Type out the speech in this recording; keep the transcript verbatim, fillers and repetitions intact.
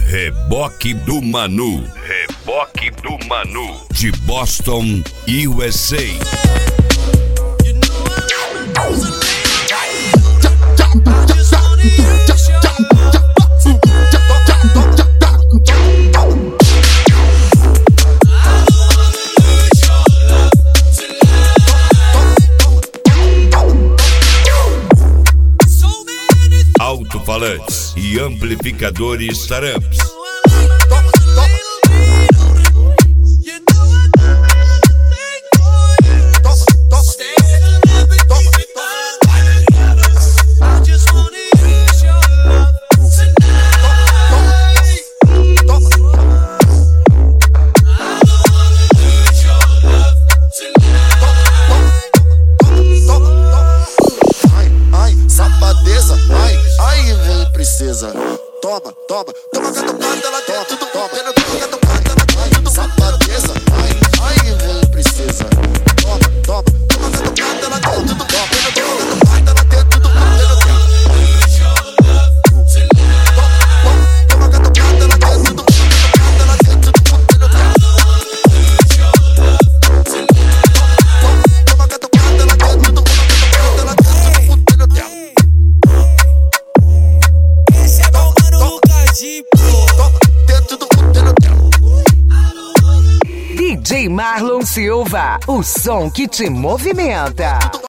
Reboque do Manu. Reboque do Manu. De Boston, U S A. Alto-falantes e amplificadores Saramps. Toma, toma, toma catucada lá dentro do toma, toma catucada lá dentro do safadeza, ai, ai, vem princesa. Toma, toma, toma catucada lá dentro do toma, toma catucada lá dentro do toma, toma catucada lá dentro do catucada lá dentro do toma catucada lá dentro do catucada lá dentro do D J Marlon Silva, o som que te movimenta.